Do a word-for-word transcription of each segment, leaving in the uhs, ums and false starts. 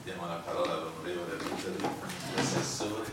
Diamo la parola all'onorevole Ruggeri, assessore.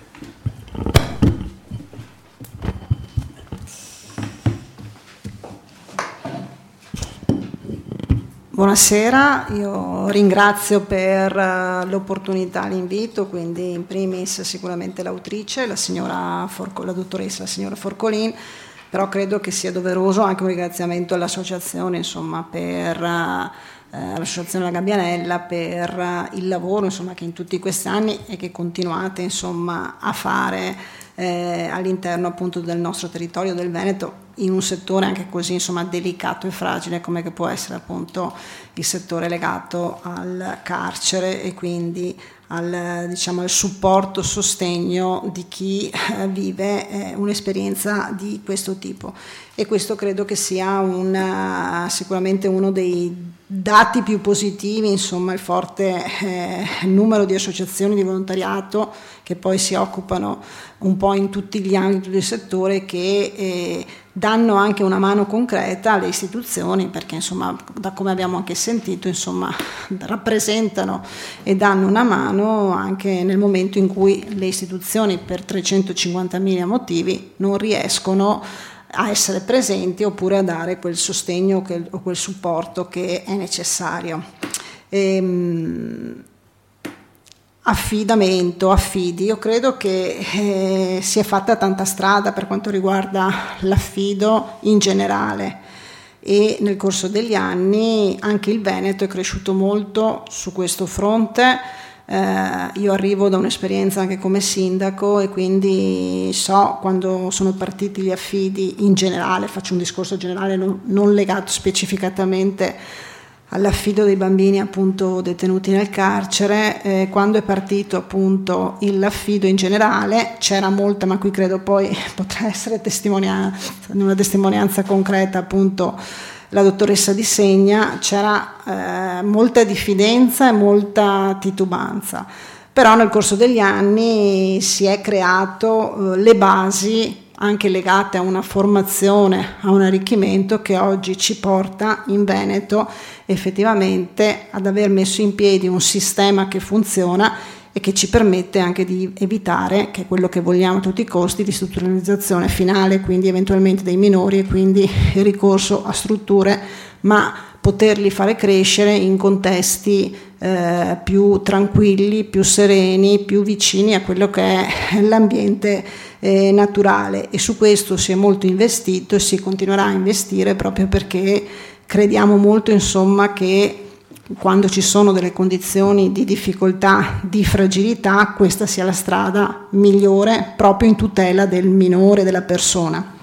Buonasera, io ringrazio per l'opportunità, l'invito, quindi in primis sicuramente l'autrice, la signora Forco, la dottoressa, la signora Forcolin, però credo che sia doveroso anche un ringraziamento all'associazione, insomma, per eh, l'associazione La Gabbianella per il lavoro, insomma, che in tutti questi anni e che continuate, insomma, a fare eh, all'interno appunto del nostro territorio del Veneto, in un settore anche così, insomma, delicato e fragile come che può essere appunto il settore legato al carcere e quindi al, diciamo, al supporto, sostegno di chi eh, vive eh, un'esperienza di questo tipo. E questo credo che sia una, sicuramente uno dei dati più positivi, insomma, il forte eh, numero di associazioni di volontariato che poi si occupano un po' in tutti gli ambiti del settore, che eh, danno anche una mano concreta alle istituzioni, perché insomma, da come abbiamo anche sentito, insomma, rappresentano e danno una mano anche nel momento in cui le istituzioni per trecentocinquantamila motivi non riescono a essere presenti oppure a dare quel sostegno che, o quel supporto che è necessario. Ehm, affidamento, affidi, io credo che eh, si è fatta tanta strada per quanto riguarda l'affido in generale e nel corso degli anni anche il Veneto è cresciuto molto su questo fronte. Eh, io arrivo da un'esperienza anche come sindaco e quindi so quando sono partiti gli affidi in generale, faccio un discorso generale non, non legato specificatamente all'affido dei bambini appunto detenuti nel carcere, eh, quando è partito appunto l'affido in generale c'era molta, ma qui credo poi potrà essere testimonianza, una testimonianza concreta appunto la dottoressa Di Segna, c'era eh, molta diffidenza e molta titubanza, però nel corso degli anni si è creato eh, le basi anche legate a una formazione, a un arricchimento che oggi ci porta in Veneto effettivamente ad aver messo in piedi un sistema che funziona e che ci permette anche di evitare, che è quello che vogliamo a tutti i costi, l'istituzionalizzazione finale, quindi eventualmente dei minori e quindi il ricorso a strutture, ma poterli fare crescere in contesti eh, più tranquilli, più sereni, più vicini a quello che è l'ambiente eh, naturale, e su questo si è molto investito e si continuerà a investire proprio perché crediamo molto, insomma, che quando ci sono delle condizioni di difficoltà, di fragilità, questa sia la strada migliore proprio in tutela del minore, della persona.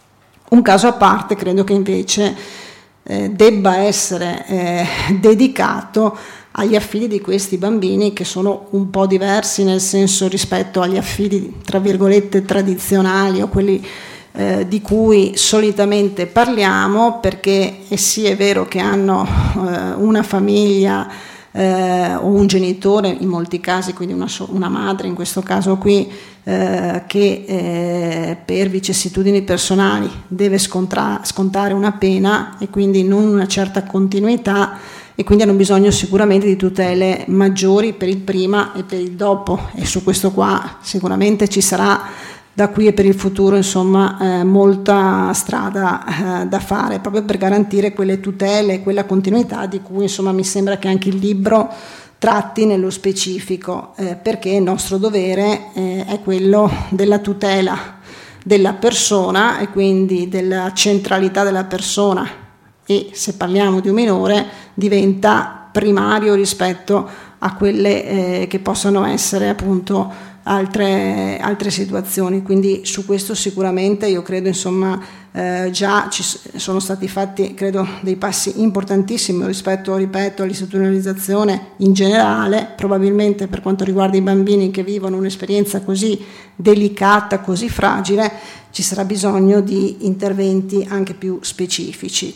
Un caso a parte credo che invece eh, debba essere eh, dedicato agli affidi di questi bambini, che sono un po' diversi nel senso rispetto agli affidi tra virgolette tradizionali o quelli Eh, di cui solitamente parliamo, perché eh sì è vero che hanno eh, una famiglia eh, o un genitore in molti casi, quindi una, una madre in questo caso qui, eh, che eh, per vicissitudini personali deve scontra- scontare una pena e quindi non una certa continuità, e quindi hanno bisogno sicuramente di tutele maggiori per il prima e per il dopo, e su questo qua sicuramente ci sarà da qui e per il futuro, insomma, eh, molta strada eh, da fare proprio per garantire quelle tutele, quella continuità di cui, insomma, mi sembra che anche il libro tratti nello specifico, eh, perché il nostro dovere eh, è quello della tutela della persona e quindi della centralità della persona, e se parliamo di un minore diventa primario rispetto a quelle eh, che possono essere appunto Altre, altre situazioni. Quindi su questo sicuramente io credo, insomma, eh, già ci sono stati fatti, credo, dei passi importantissimi rispetto, ripeto, all'istituzionalizzazione in generale. Probabilmente per quanto riguarda i bambini che vivono un'esperienza così delicata, così fragile, ci sarà bisogno di interventi anche più specifici.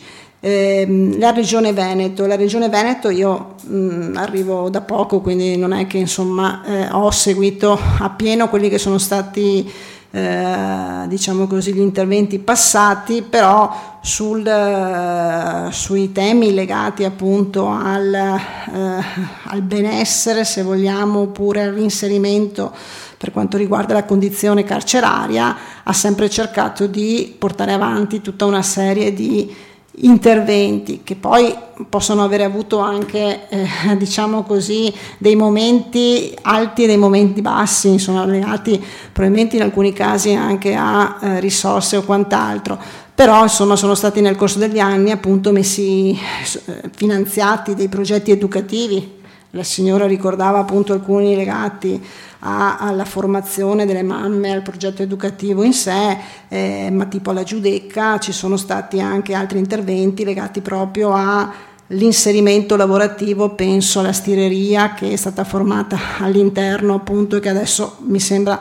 Eh, la regione Veneto, la regione Veneto io mh, arrivo da poco, quindi non è che insomma eh, ho seguito appieno quelli che sono stati eh, diciamo così, gli interventi passati, però sul, eh, sui temi legati appunto al, eh, al benessere, se vogliamo, oppure al reinserimento per quanto riguarda la condizione carceraria, ha sempre cercato di portare avanti tutta una serie di interventi che poi possono avere avuto anche eh, diciamo così dei momenti alti e dei momenti bassi, sono legati probabilmente in alcuni casi anche a eh, risorse o quant'altro, però insomma sono stati nel corso degli anni appunto messi eh, finanziati dei progetti educativi. La signora ricordava appunto alcuni legati a, alla formazione delle mamme, al progetto educativo in sé, eh, ma tipo alla Giudecca ci sono stati anche altri interventi legati proprio all'inserimento lavorativo, penso alla stireria che è stata formata all'interno appunto e che adesso mi sembra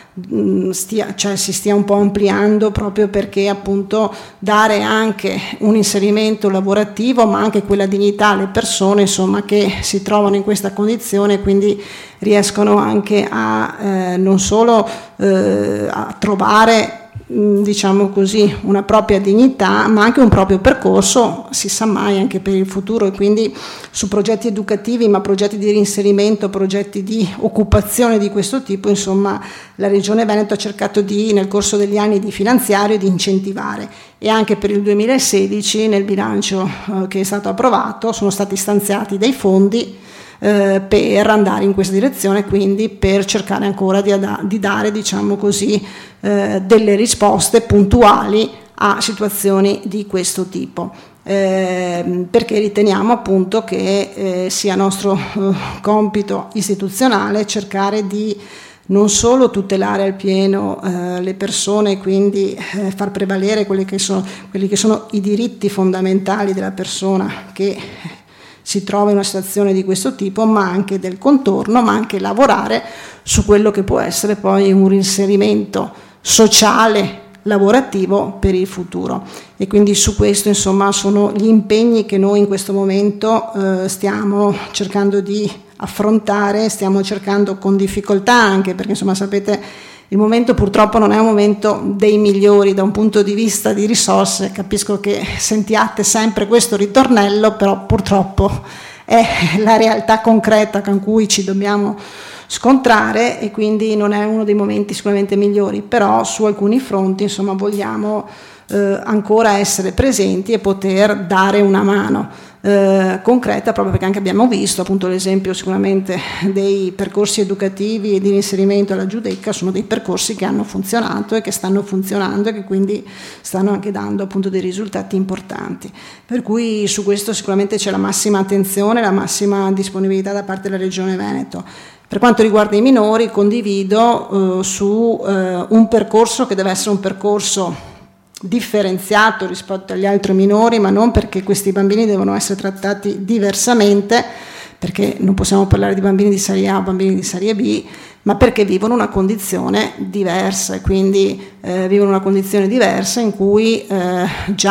Stia, cioè si stia un po' ampliando, proprio perché appunto dare anche un inserimento lavorativo ma anche quella dignità alle persone insomma che si trovano in questa condizione, quindi riescono anche a eh, non solo eh, a trovare diciamo così una propria dignità ma anche un proprio percorso, si sa mai, anche per il futuro. E quindi su progetti educativi, ma progetti di reinserimento, progetti di occupazione di questo tipo, insomma la Regione Veneto ha cercato di nel corso degli anni di finanziare e di incentivare, e anche per il duemilasedici nel bilancio eh, che è stato approvato sono stati stanziati dei fondi Eh, per andare in questa direzione, quindi per cercare ancora di, di dare diciamo così eh, delle risposte puntuali a situazioni di questo tipo, eh, perché riteniamo appunto che eh, sia nostro eh, compito istituzionale cercare di non solo tutelare al pieno eh, le persone, quindi eh, far prevalere quelli che sono, quelli che sono i diritti fondamentali della persona che si trova in una situazione di questo tipo, ma anche del contorno, ma anche lavorare su quello che può essere poi un reinserimento sociale, lavorativo per il futuro. E quindi su questo insomma sono gli impegni che noi in questo momento eh, stiamo cercando di affrontare, stiamo cercando con difficoltà, anche perché insomma sapete il momento purtroppo non è un momento dei migliori da un punto di vista di risorse. Capisco che sentiate sempre questo ritornello, però purtroppo è la realtà concreta con cui ci dobbiamo scontrare e quindi non è uno dei momenti sicuramente migliori, però su alcuni fronti insomma vogliamo eh, ancora essere presenti e poter dare una mano Eh, concreta, proprio perché anche abbiamo visto appunto l'esempio sicuramente dei percorsi educativi e di inserimento alla Giudecca, sono dei percorsi che hanno funzionato e che stanno funzionando e che quindi stanno anche dando appunto dei risultati importanti, per cui su questo sicuramente c'è la massima attenzione, la massima disponibilità da parte della Regione Veneto. Per quanto riguarda i minori, condivido eh, su eh, un percorso che deve essere un percorso differenziato rispetto agli altri minori, ma non perché questi bambini devono essere trattati diversamente, perché non possiamo parlare di bambini di serie A o bambini di serie B, ma perché vivono una condizione diversa e quindi eh, vivono una condizione diversa in cui eh,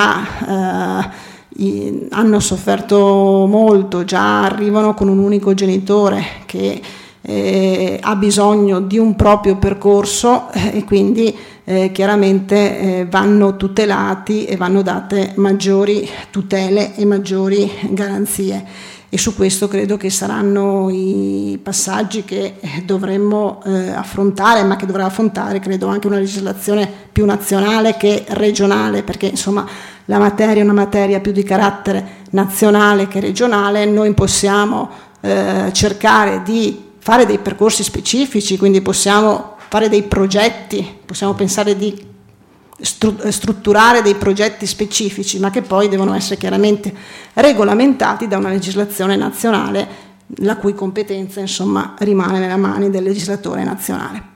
già eh, hanno sofferto molto, già arrivano con un unico genitore che eh, ha bisogno di un proprio percorso eh, e quindi Eh, chiaramente eh, vanno tutelati e vanno date maggiori tutele e maggiori garanzie, e su questo credo che saranno i passaggi che dovremmo eh, affrontare, ma che dovrà affrontare credo anche una legislazione più nazionale che regionale, perché insomma la materia è una materia più di carattere nazionale che regionale. Noi possiamo eh, cercare di fare dei percorsi specifici, quindi possiamo fare dei progetti, possiamo pensare di strutturare dei progetti specifici, ma che poi devono essere chiaramente regolamentati da una legislazione nazionale, la cui competenza insomma rimane nelle mani del legislatore nazionale.